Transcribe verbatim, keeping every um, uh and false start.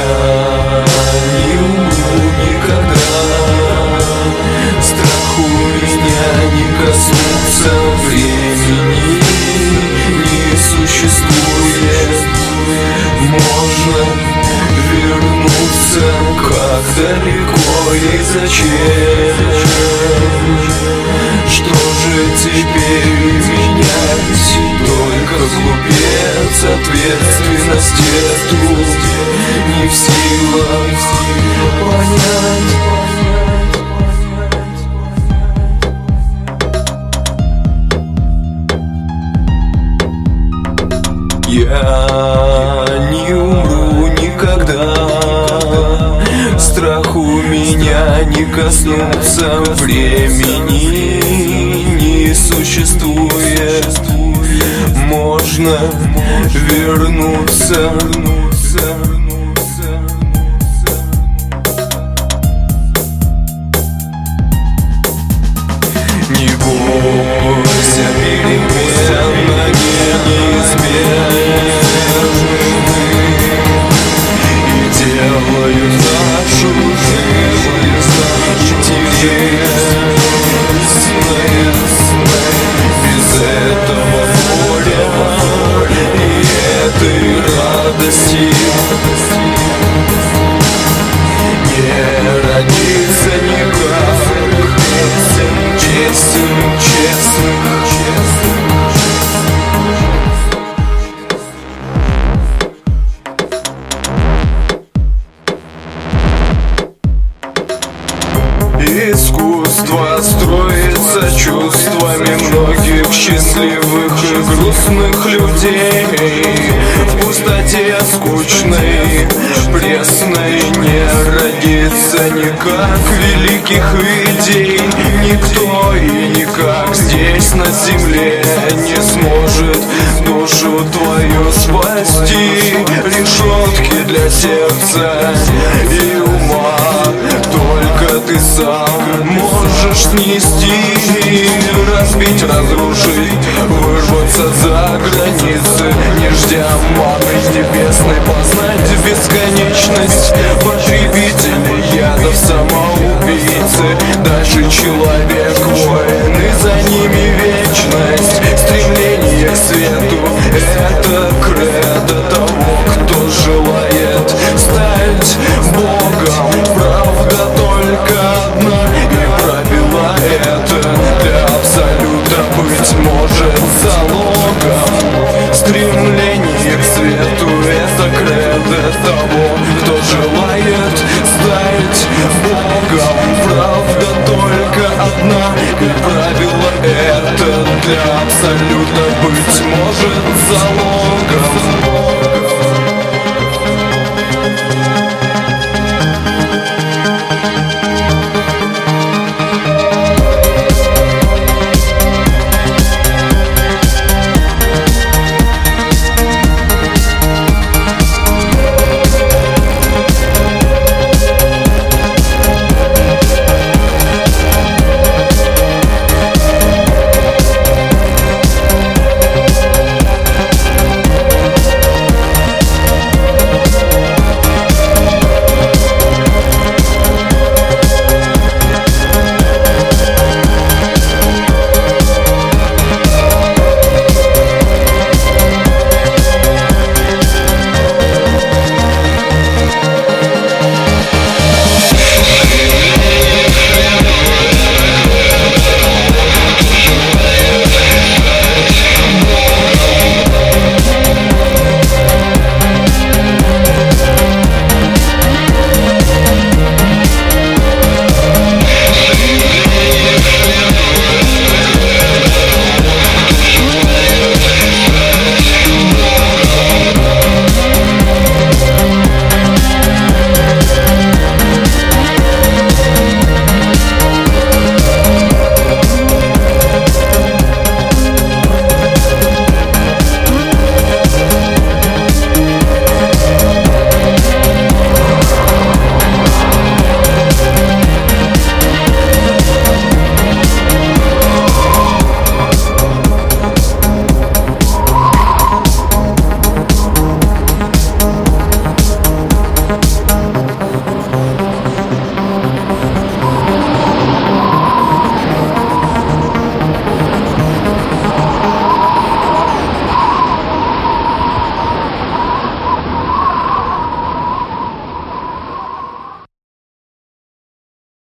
Я не умру никогда, страху меня не коснуться времени не существует. Можно вернуться, как далеко и зачем? Что же теперь менять? Только глупец ответственность эту не в силах понять. Я не умру никогда, страху меня не коснуться времени не существует. Можно вернуться. Не бойся перемен, они неизбежны и делают нашу жизнь интересной. Без этого горя и этой радости не родится никак. Честен, честных, искусство строится чувствами многих счастливых и грустных людей. В пустоте скучной, пресной не родится никак великих идей. Никто и никак здесь на земле не сможет душу твою спасти. Решетки для сердца и ума только ты сам можешь снести, разбить, разрушить, вырваться за границы, не ждя маны небесной, познать бесконечность. Потребители ядов, самоубийцы, дальше человек, воин, и за ними вечность. Стремление к свету — это кредо того, кто желает стать Богом. Правда только одна, и правило это для абсолюта быть может залогом. Стремление к свету — это кредо того, кто желает стать Богом. Правда только одна, и правило это для абсолюта быть может залогом.